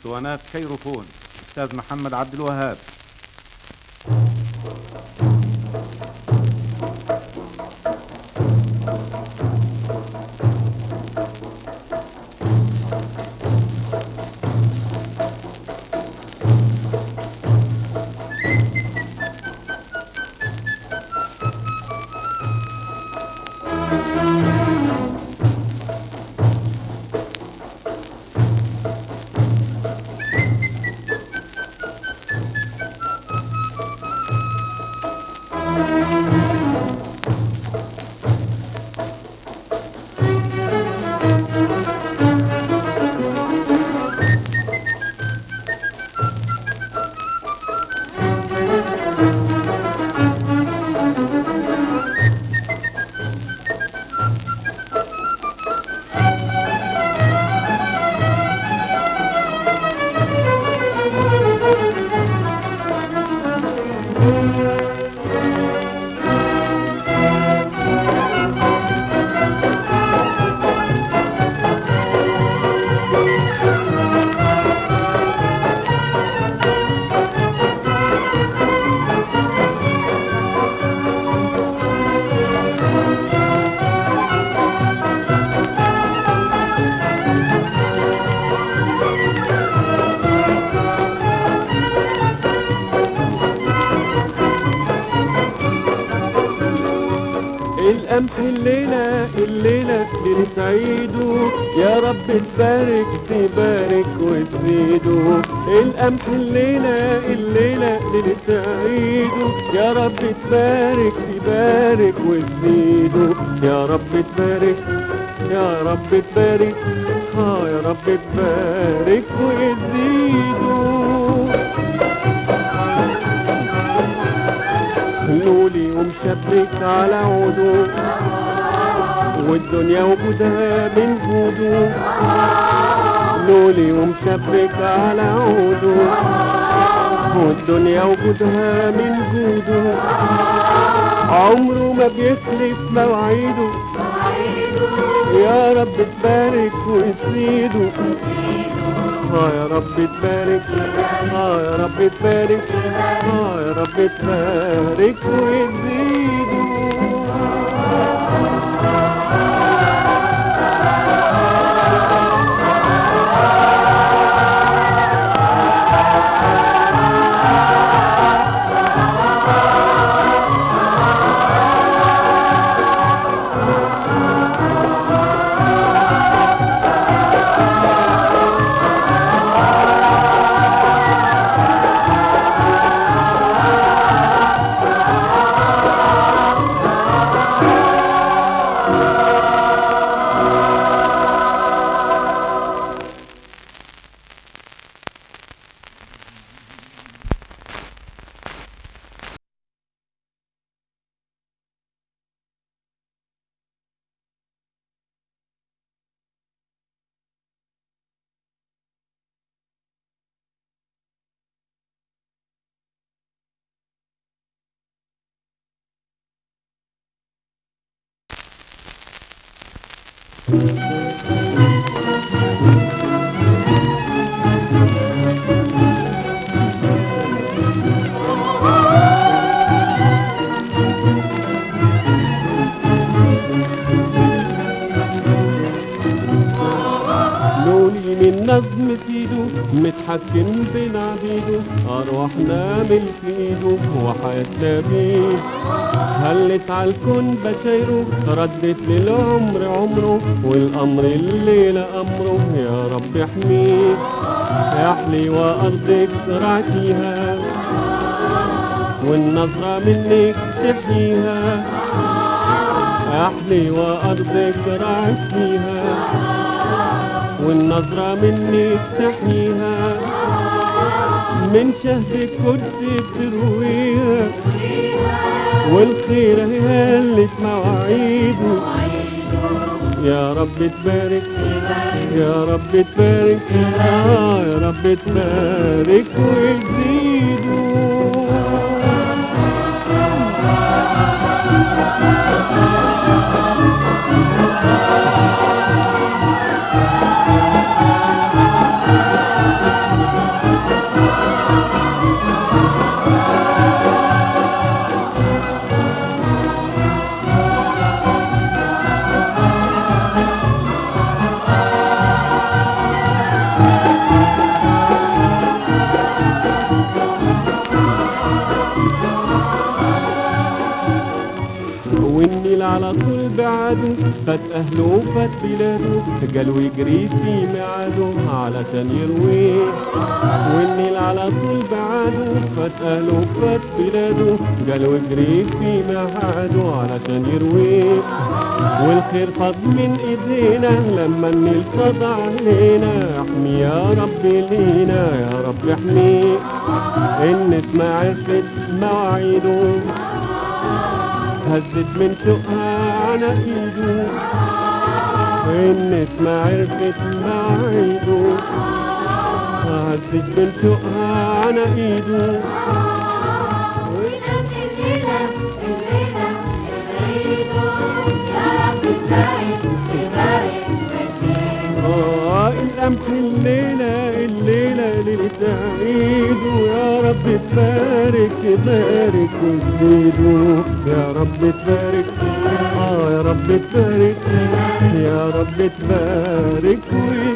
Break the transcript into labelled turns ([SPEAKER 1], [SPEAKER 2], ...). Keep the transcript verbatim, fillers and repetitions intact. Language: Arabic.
[SPEAKER 1] اسطوانات كيروفون أستاذ محمد عبد الوهاب.
[SPEAKER 2] القمح الليلة الليلة بنسعيده، يا رب تبارك تبارك وتزيده. القمح الليلة الليلة بنسعيده، يا رب تبارك تبارك وتزيده. يا رب تبارك يا رب تبارك اه يا رب تبارك وتزيده. لولي ومشبك على عوده، والدنيا وجودها من جوده. لولي ومشبك على عوده، والدنيا وجودها من جوده. عمره ما بيخلف مواعيده، يا رب تبارك وتزيده. اه يا رب تبارك اه يا رب تبارك اه يا رب تبارك وتزيده. لولي من نظم سيده متحكم بين عبيده، أرواحنا ملك ايده وحياتنا بيه. هلت عالكون بشايره، ردت للعمر عمره، والأمر الليلة أمره. يا رب احميه احلي وأرضك زرعتيها، والنظرة منك تحييها. احلي وأرضك زرعتيها، والنظرة منك تحييها. من شهد كرسي بترويها، والخير هلت مواعيده. يا رب تبارك يا رب تبارك آه يا رب تبارك وتزيده. بعاده، فات أهله وفات بلاده، قالوا يجري في ميعاده علشان يرويه، والنيل على طول بعاده، فات أهله وفات بلاده، قالوا يجري في ميعاده علشان يرويه، والخير فاض من ايدينا لما النيل فاض علينا، احمي يا رب لينا يا رب احميه، الناس ما عرفت مواعيده، هزت من شوقها على ايده، الناس ما عرفت مواعيده، هزت من شوقها على ايده. آه الأمس الليلة الليلة ليلة عيد، ويا رب تبارك تبارك وتزيده، يا رب تبارك، آه يا رب تبارك، يا رب تبارك وتزيده.